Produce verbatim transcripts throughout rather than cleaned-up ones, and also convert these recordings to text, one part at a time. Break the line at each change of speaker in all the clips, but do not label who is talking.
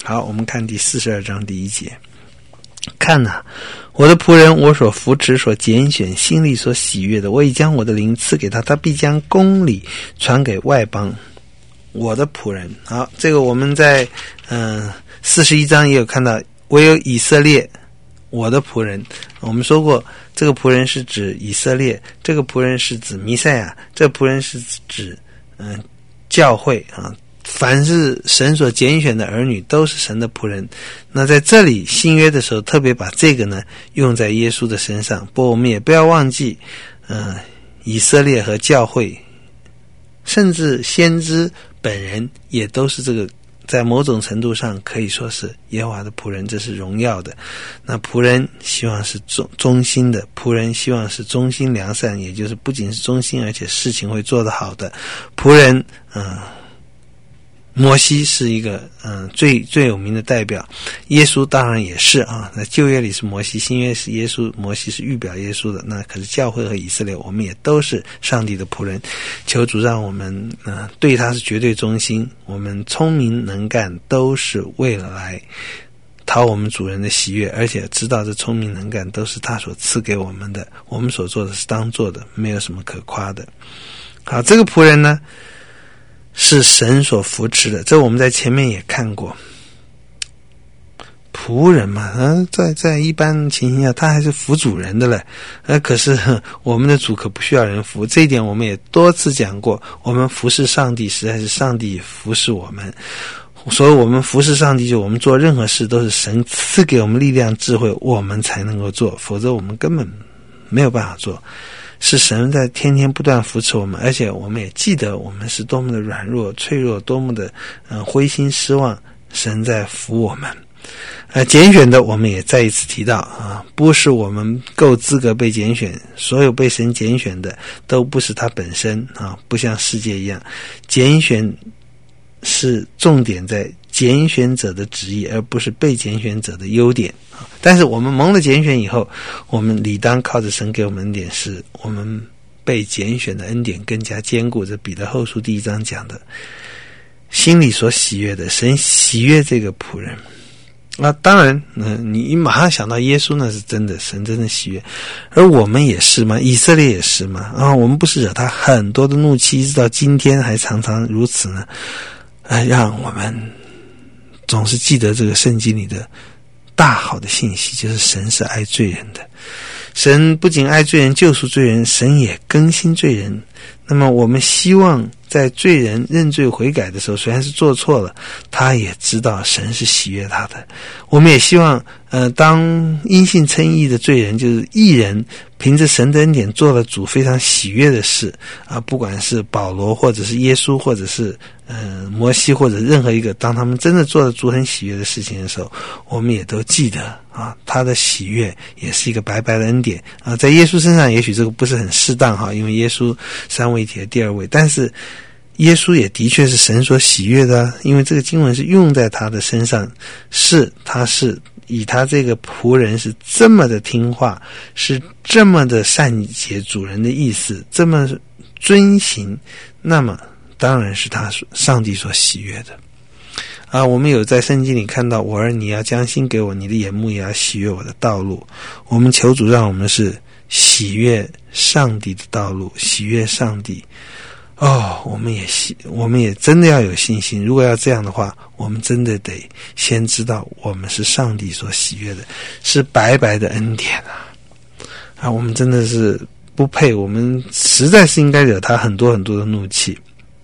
好，我们看第四十二章第一节。看哪、啊，我的仆人，我所扶持、所拣选、心里所喜悦的，我已将我的灵赐给他，他必将公理传给外邦。我的仆人，好，这个我们在嗯四十一章也有看到，唯有以色列，我的仆人。我们说过，这个仆人是指以色列，这个仆人是指弥赛亚，这个仆人是指嗯教会啊。凡是神所拣选的儿女都是神的仆人。那在这里新约的时候特别把这个呢用在耶稣的身上。不过我们也不要忘记呃，以色列和教会甚至先知本人也都是这个，在某种程度上可以说是耶和华的仆人，这是荣耀的。那仆人希望是忠忠心的，仆人希望是忠心良善，也就是不仅是忠心而且事情会做得好的仆人。嗯摩西是一个嗯最最有名的代表，耶稣当然也是啊。那旧约里是摩西，新约是耶稣，摩西是预表耶稣的。那可是教会和以色列，我们也都是上帝的仆人。求主让我们嗯、呃、对他是绝对忠心，我们聪明能干都是为了来讨我们主人的喜悦，而且知道这聪明能干都是他所赐给我们的，我们所做的是当做的，没有什么可夸的。好，这个仆人呢是神所扶持的，这我们在前面也看过。仆人嘛，呃、在在一般情形下他还是服主人的嘞。呃，可是我们的主可不需要人服，这一点我们也多次讲过。我们服侍上帝，实在是上帝服侍我们。所以我们服侍上帝，就我们做任何事都是神赐给我们力量智慧，我们才能够做，否则我们根本没有办法做。是神在天天不断扶持我们，而且我们也记得我们是多么的软弱脆弱，多么的嗯灰心失望，神在扶我们。呃拣选的我们也再一次提到啊，不是我们够资格被拣选，所有被神拣选的都不是他本身啊，不像世界一样，拣选是重点在拣选者的旨意，而不是被拣选者的优点。但是我们蒙了拣选以后，我们理当靠着神给我们恩典，是我们被拣选的恩典更加坚固。这彼得后书第一章讲的，心里所喜悦的，神喜悦这个仆人。那、啊、当然、呃、你马上想到耶稣，那是真的，神真的喜悦。而我们也是吗？以色列也是吗？啊，我们不是惹他很多的怒气，一直到今天还常常如此呢？呃，让我们总是记得这个圣经里的大好的信息，就是神是爱罪人的。神不仅爱罪人，救赎罪人，神也更新罪人。那么我们希望在罪人认罪悔改的时候，虽然是做错了，他也知道神是喜悦他的。我们也希望呃，当因信称义的罪人，就是义人，凭着神的恩典做了主非常喜悦的事啊，不管是保罗或者是耶稣或者是呃摩西或者任何一个，当他们真的做了主很喜悦的事情的时候，我们也都记得啊，他的喜悦也是一个白白的恩典啊。在耶稣身上也许这个不是很适当哈，因为耶稣三位一体的第二位，但是耶稣也的确是神所喜悦的，因为这个经文是用在他的身上，是他是以他这个仆人是这么的听话，是这么的善解主人的意思，这么遵行，那么当然是他上帝所喜悦的啊。我们有在圣经里看到，我儿你要将心给我，你的眼目也要喜悦我的道路。我们求主让我们是喜悦上帝的道路，喜悦上帝。哦，我们也喜，我们也真的要有信心。如果要这样的话，我们真的得先知道我们是上帝所喜悦的，是白白的恩典啊！啊，我们真的是不配，我们实在是应该惹他很多很多的怒气。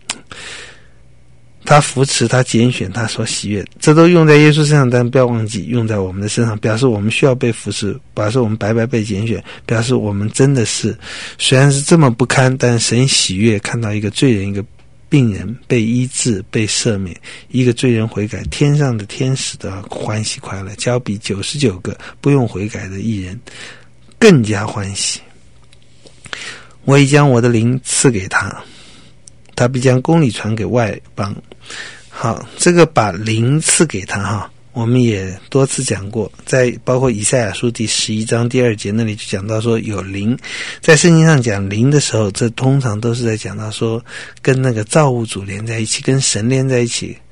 他扶持，他拣选，他所喜悦，这都用在耶稣身上，但不要忘记用在我们的身上，表示我们需要被扶持，表示我们白白被拣选，表示我们真的是虽然是这么不堪，但神喜悦看到一个罪人，一个病人被医治被赦免，一个罪人悔改，天上的天使的欢喜快乐，交比九十九个不用悔改的义人更加欢喜。我已将我的灵赐给他，他必将公理传给外邦。好，这个把灵赐给他哈，我们也多次讲过，在包括以赛亚书第十一章第二节那里就讲到说有灵。在圣经上讲灵的时候，这通常都是在讲到说跟那个造物主连在一起，跟神连在一起。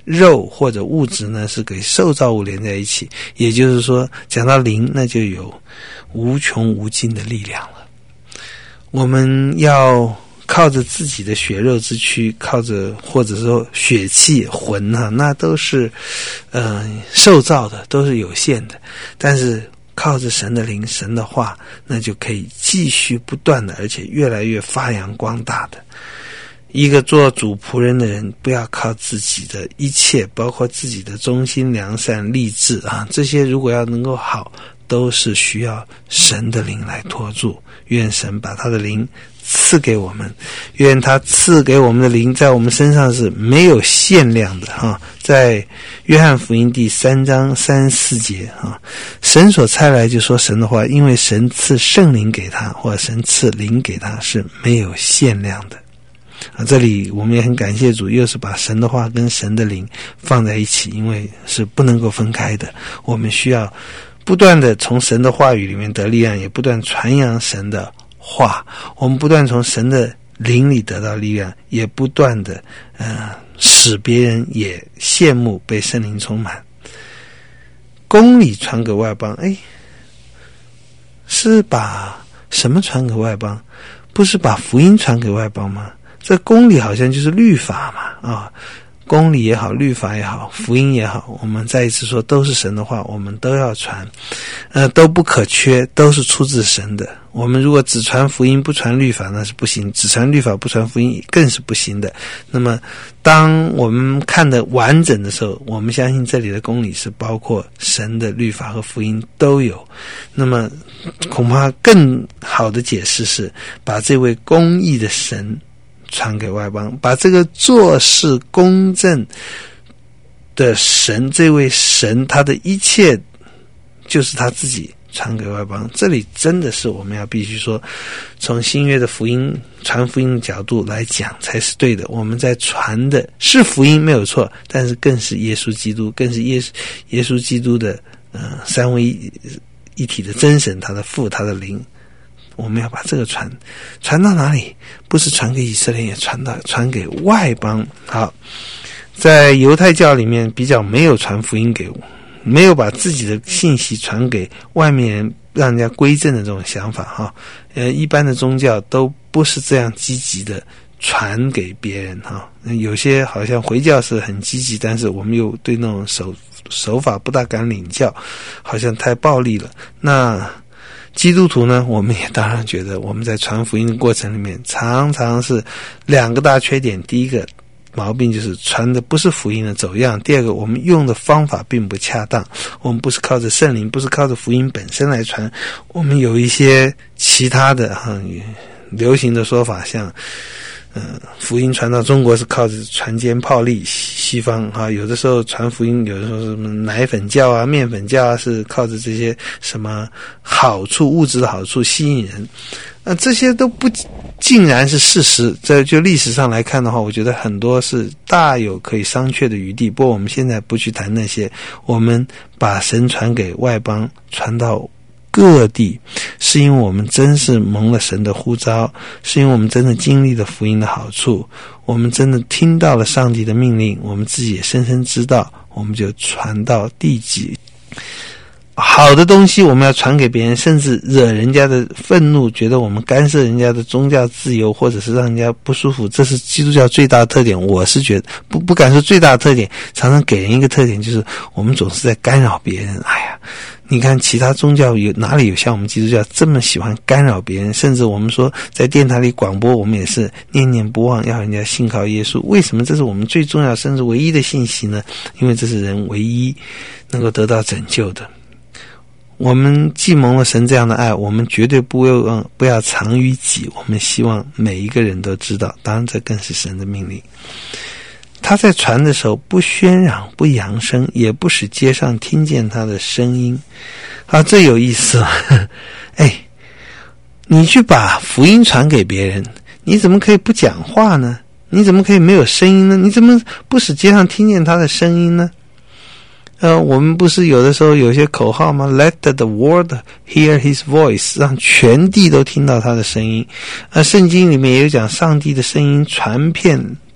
肉或者物质呢是给受造物连在一起，也就是说讲到灵，那就有无穷无尽的力量了。我们要靠着自己的血肉之躯，靠着或者说血气魂啊，那都是呃受造的，都是有限的，但是靠着神的灵，神的话，那就可以继续不断的，而且越来越发扬光大的。一个做主仆人的人，不要靠自己的一切，包括自己的忠心良善励志啊，这些如果要能够好，都是需要神的灵来托住。愿神把他的灵赐给我们，愿他赐给我们的灵在我们身上是没有限量的哈。在约翰福音第三章三十四节啊，神所差来就说神的话，因为神赐圣灵给他，或者神赐灵给他是没有限量的啊。这里我们也很感谢主，又是把神的话跟神的灵放在一起，因为是不能够分开的。我们需要不断的从神的话语里面得力量，也不断传扬神的话，我们不断从神的灵里得到力量，也不断的呃使别人也羡慕被圣灵充满。公理传给外邦，哎，是把什么传给外邦？不是把福音传给外邦吗？这公理好像就是律法嘛啊。公理也好，律法也好，福音也好，我们再一次说都是神的话，我们都要传，呃，都不可缺，都是出自神的。我们如果只传福音不传律法，那是不行；只传律法不传福音，更是不行的。那么，当我们看得完整的时候，我们相信这里的公理是包括神的律法和福音都有。那么，恐怕更好的解释是把这位公义的神传给外邦，把这个做事公正的神，这位神他的一切就是他自己传给外邦。这里真的是我们要必须说，从新约的福音传福音的角度来讲才是对的。我们在传的是福音没有错，但是更是耶稣基督，更是耶稣耶稣基督的呃三位一一体的真神，他的父，他的灵。我们要把这个传传到哪里？不是传给以色列，也传到传给外邦。好，在犹太教里面比较没有传福音给我，没有把自己的信息传给外面人，让人家归正的这种想法哈。呃，一般的宗教都不是这样积极的传给别人哈。有些好像回教是很积极，但是我们又对那种手手法不大敢领教，好像太暴力了。那基督徒呢，我们也当然觉得我们在传福音的过程里面常常是两个大缺点。第一个毛病就是传的不是福音的走样，第二个我们用的方法并不恰当，我们不是靠着圣灵，不是靠着福音本身来传，我们有一些其他的哈流行的说法，像呃，福音传到中国是靠着船坚炮利，西方啊，有的时候传福音，有的时候什么奶粉教啊、面粉教啊，是靠着这些什么好处、物质的好处吸引人，啊，这些都不尽然是事实。在就历史上来看的话，我觉得很多是大有可以商榷的余地。不过我们现在不去谈那些，我们把神传给外邦，传到各地，是因为我们真是蒙了神的呼召，是因为我们真的经历了福音的好处，我们真的听到了上帝的命令，我们自己也深深知道，我们就传到地极。好的东西我们要传给别人，甚至惹人家的愤怒，觉得我们干涉人家的宗教自由，或者是让人家不舒服，这是基督教最大的特点。我是觉得不不敢说最大的特点，常常给人一个特点，就是我们总是在干扰别人。哎呀，你看其他宗教有哪里有像我们基督教这么喜欢干扰别人？甚至我们说在电台里广播，我们也是念念不忘要人家信靠耶稣。为什么这是我们最重要甚至唯一的信息呢？因为这是人唯一能够得到拯救的。我们既蒙了神这样的爱，我们绝对不要不要藏于己，我们希望每一个人都知道，当然这更是神的命令。他在传的时候不喧嚷，不扬声，也不使街上听见他的声音。啊，这有意思了。哎，你去把福音传给别人，你怎么可以不讲话呢？你怎么可以没有声音呢？你怎么不使街上听见他的声音呢？呃，我们不是有的时候有些口号吗？ Let the world hear his voice， 让全地都听到他的声音。呃，圣经里面也有讲上帝的声音传遍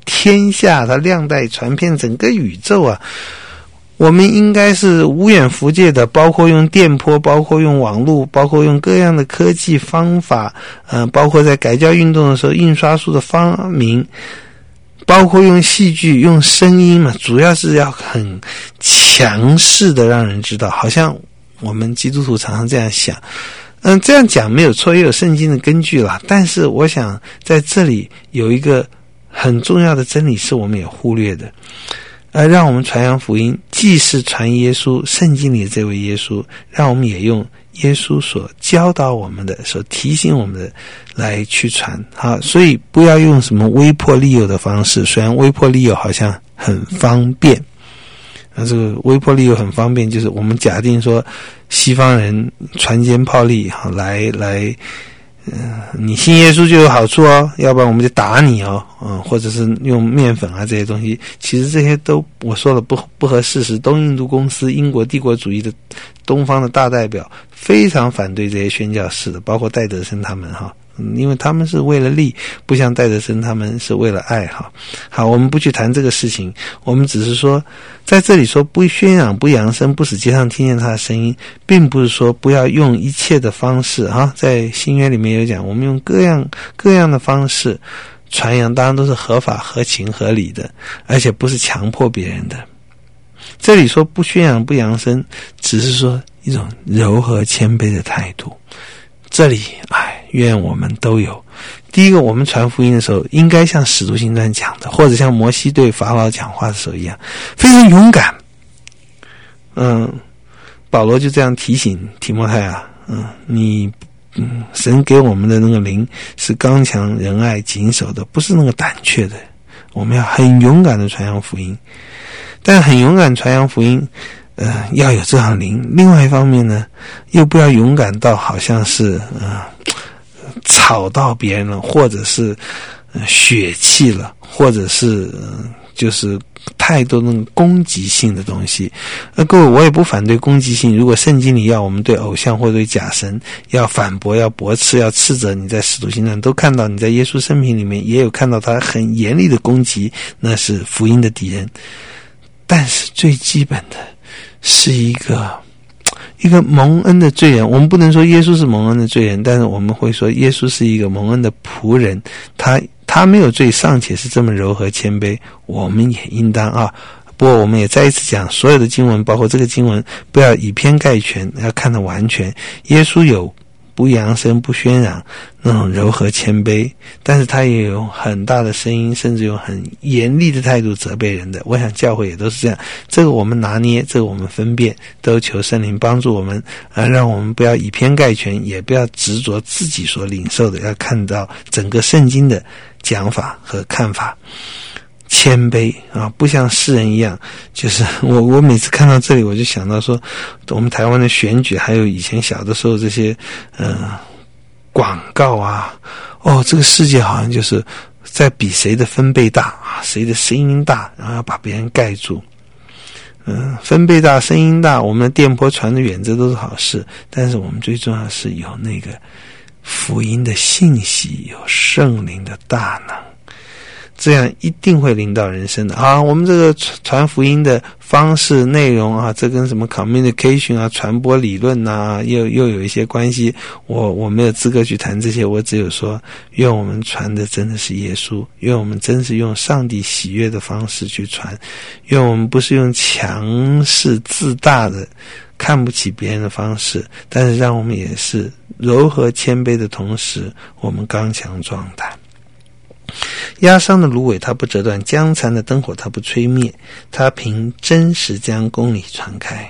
天下，它亮带传遍整个宇宙啊。我们应该是无远弗届的，包括用电波，包括用网络，包括用各样的科技方法，呃，包括在改教运动的时候印刷术的发明，包括用戏剧用声音嘛，主要是要很强势的让人知道，好像我们基督徒常常这样想，嗯，这样讲没有错，也有圣经的根据啦。但是我想在这里有一个很重要的真理是我们也忽略的，而让我们传扬福音，既是传耶稣，圣经里的这位耶稣，让我们也用耶稣所教导我们的，所提醒我们的来去传。好，所以不要用什么威迫利诱的方式，虽然威迫利诱好像很方便，那这个威迫利诱很方便，就是我们假定说西方人船坚炮利，好来来嗯，你信耶稣就有好处哦，要不然我们就打你哦，嗯，或者是用面粉啊这些东西，其实这些都我说了不不合事实。东印度公司英国帝国主义的东方的大代表非常反对这些宣教士的，包括戴德生他们哈。嗯，因为他们是为了利，不像戴德生他们是为了爱哈。好，我们不去谈这个事情，我们只是说在这里说不宣扬不扬声，不使街上听见他的声音，并不是说不要用一切的方式哈。在新约里面有讲，我们用各样各样的方式传扬，当然都是合法合情合理的，而且不是强迫别人的。这里说不宣扬不扬声，只是说一种柔和谦卑的态度。这里哎，愿我们都有。第一个，我们传福音的时候应该像使徒行传讲的，或者像摩西对法老讲话的时候一样，非常勇敢。嗯，保罗就这样提醒提摩太啊，嗯，你嗯，神给我们的那个灵是刚强仁爱谨守的，不是那个胆怯的。我们要很勇敢的传扬福音，但很勇敢传扬福音呃，要有这样灵。另外一方面呢，又不要勇敢到好像是呃吵到别人了，或者是、呃、血气了，或者是、呃、就是太多那种攻击性的东西。呃，各位，我也不反对攻击性。如果圣经里要我们对偶像或对假神要反驳、要驳斥、要斥责，你在使徒行传都看到，你在耶稣生平里面也有看到他很严厉的攻击，那是福音的敌人。但是最基本的是一个一个蒙恩的罪人。我们不能说耶稣是蒙恩的罪人，但是我们会说耶稣是一个蒙恩的仆人，他他没有罪，尚且是这么柔和谦卑，我们也应当啊。不过我们也再一次讲，所有的经文包括这个经文不要以偏概全，要看得完全。耶稣有不扬声不喧嚷那种柔和谦卑，但是他也有很大的声音，甚至有很严厉的态度责备人的。我想教会也都是这样，这个我们拿捏，这个我们分辨，都求圣灵帮助我们，呃，让我们不要以偏概全，也不要执着自己所领受的，要看到整个圣经的讲法和看法。谦卑啊，不像世人一样，就是我我每次看到这里，我就想到说，我们台湾的选举，还有以前小的时候这些呃广告啊，哦，这个世界好像就是在比谁的分贝大啊，谁的声音大，然后要把别人盖住。嗯、呃，分贝大，声音大，我们的电波传得远，这都是好事。但是我们最重要的是有那个福音的信息，有圣灵的大能。这样一定会领导人生的啊！我们这个传福音的方式、内容啊，这跟什么 communication 啊、传播理论啊，又又有一些关系。我我没有资格去谈这些，我只有说，愿我们传的真的是耶稣，愿我们真是用上帝喜悦的方式去传，愿我们不是用强势自大的、看不起别人的方式，但是让我们也是柔和谦卑的同时，我们刚强壮胆。压伤的芦苇它不折断，将残的灯火它不吹灭，它凭真实将公理传开。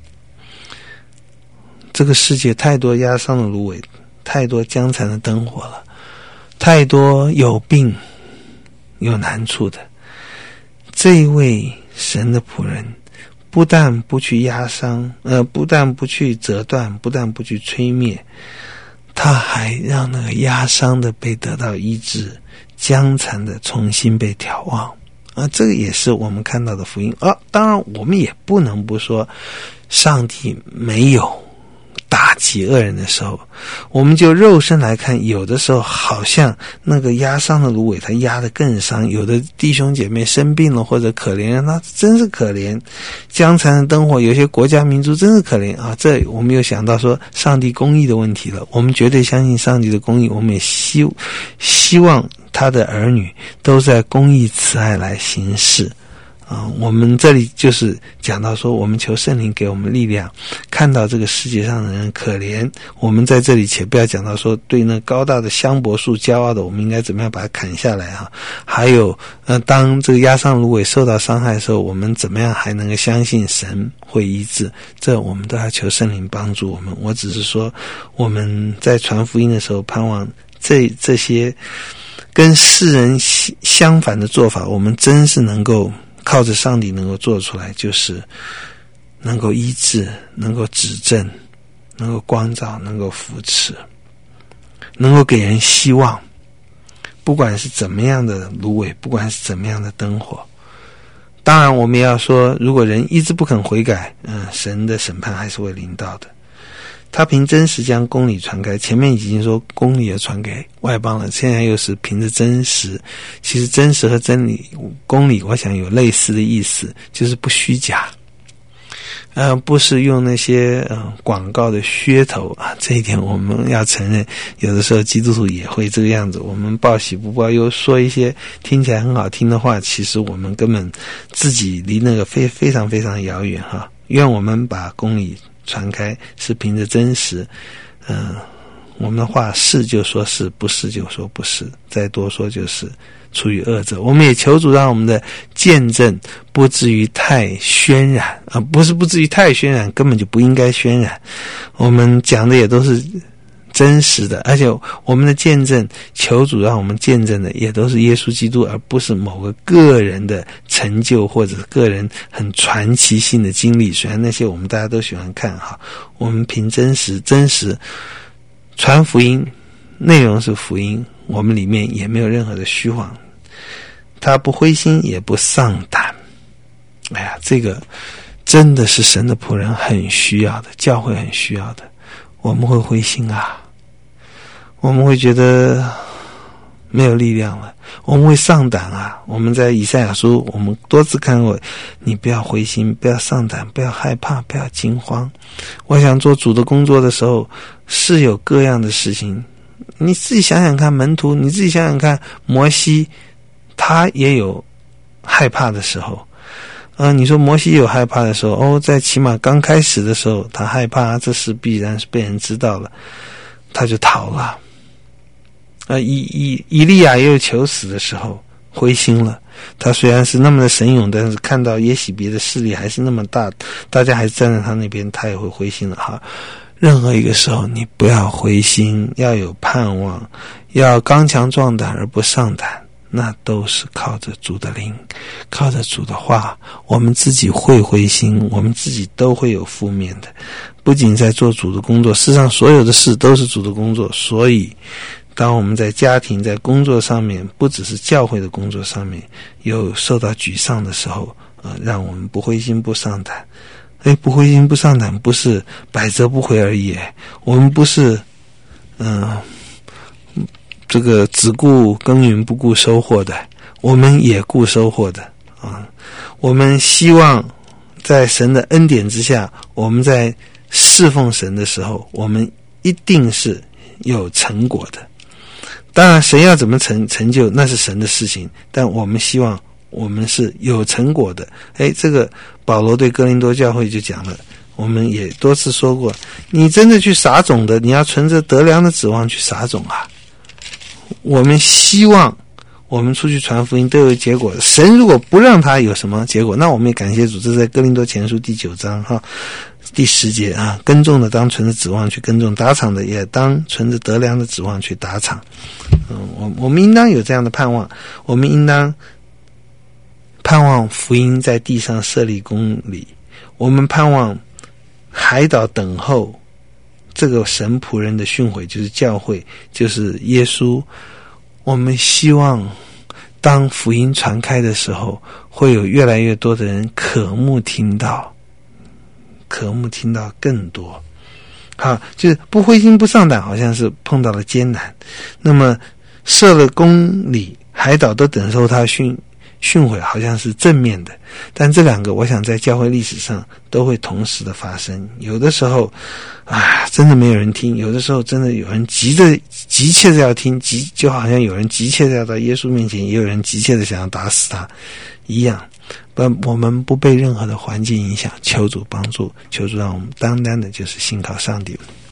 这个世界太多压伤的芦苇，太多将残的灯火了，太多有病有难处的。这一位神的仆人不但不去压伤，呃，不但不去折断，不但不去吹灭，他还让那个压伤的被得到医治，将残的重新被眺望啊，这个也是我们看到的福音啊。当然我们也不能不说上帝没有打打击恶人的时候，我们就肉身来看，有的时候好像那个压伤的芦苇它压得更伤，有的弟兄姐妹生病了或者可怜人，他真是可怜，江残的灯火，有些国家民族真是可怜啊！这我们又想到说上帝公义的问题了，我们绝对相信上帝的公义，我们也希希望他的儿女都在公义慈爱来行事啊、呃，我们这里就是讲到说，我们求圣灵给我们力量，看到这个世界上的人可怜。我们在这里且不要讲到说，对那高大的香柏树骄傲的，我们应该怎么样把它砍下来啊？还有，呃，当这个压伤芦苇受到伤害的时候，我们怎么样还能够相信神会医治？这我们都要求圣灵帮助我们。我只是说，我们在传福音的时候，盼望这这些跟世人相反的做法，我们真是能够靠着上帝能够做出来，就是能够医治，能够指正，能够光照，能够扶持，能够给人希望。不管是怎么样的芦苇，不管是怎么样的灯火，当然我们也要说，如果人一直不肯悔改，嗯，神的审判还是会临到的。他凭真实将公理传开，前面已经说公理也传给外邦了，现在又是凭着真实。其实真实和真理、公理我想有类似的意思，就是不虚假，呃，不是用那些呃广告的噱头啊，这一点我们要承认，有的时候基督徒也会这个样子，我们报喜不报忧，说一些听起来很好听的话，其实我们根本自己离那个非非常非常遥远哈。愿我们把公理传开，是凭着真实，嗯、呃，我们的话是就说是，不是就说不是，再多说就是出于恶者。我们也求主让我们的见证不至于太渲染啊、呃，不是不至于太渲染，根本就不应该渲染。我们讲的也都是真实的，而且我们的见证，求主让我们见证的也都是耶稣基督，而不是某个个人的成就或者个人很传奇性的经历。虽然那些我们大家都喜欢看哈，我们凭真实真实传福音，内容是福音，我们里面也没有任何的虚谎，他不灰心也不丧胆。哎呀，这个真的是神的仆人很需要的，教会很需要的。我们会灰心啊，我们会觉得没有力量了，我们会丧胆啊。我们在以赛亚书我们多次看过，你不要灰心，不要丧胆，不要害怕，不要惊慌。我想做主的工作的时候，是有各样的事情，你自己想想看，门徒你自己想想看，摩西他也有害怕的时候。嗯、呃，你说摩西有害怕的时候，哦，在起码刚开始的时候，他害怕这事必然是被人知道了，他就逃了。呃，以以以利亚也有求死的时候，灰心了。他虽然是那么的神勇，但是看到耶洗别的势力还是那么大，大家还站在他那边，他也会灰心了哈。任何一个时候，你不要灰心，要有盼望，要刚强壮胆而不丧胆。那都是靠着主的灵，靠着主的话，我们自己会灰心，我们自己都会有负面的。不仅在做主的工作，事实上所有的事都是主的工作。所以当我们在家庭在工作上面，不只是教会的工作上面有受到沮丧的时候，呃，让我们不灰心不丧胆。诶，不灰心不丧胆不是百折不回而已，我们不是嗯、呃这个只顾耕耘不顾收获的，我们也顾收获的啊！我们希望在神的恩典之下，我们在侍奉神的时候，我们一定是有成果的。当然神要怎么成成就，那是神的事情，但我们希望我们是有成果的。诶，这个保罗对哥林多教会就讲了，我们也多次说过，你真的去撒种的，你要存着得粮的指望去撒种啊。我们希望我们出去传福音都有结果，神如果不让他有什么结果，那我们也感谢主。这在哥林多前书第九章哈第十节啊，耕种的当存着指望去耕种，打场的也当存着得粮的指望去打场。嗯，我我们应当有这样的盼望，我们应当盼望福音在地上设立公理，我们盼望海岛等候这个神仆人的训诲，就是教会，就是耶稣。我们希望当福音传开的时候，会有越来越多的人渴慕听到，渴慕听到更多。 好，就是不灰心不丧胆，好像是碰到了艰难。那么设了公理，海岛都等受他训训诲，好像是正面的。但这两个我想在教会历史上都会同时的发生。有的时候啊，真的没有人听，有的时候真的有人急着急切的要听，急就好像有人急切的要到耶稣面前，也有人急切的想要打死他一样。不，我们不被任何的环境影响，求主帮助，求主让我们单单的就是信靠上帝。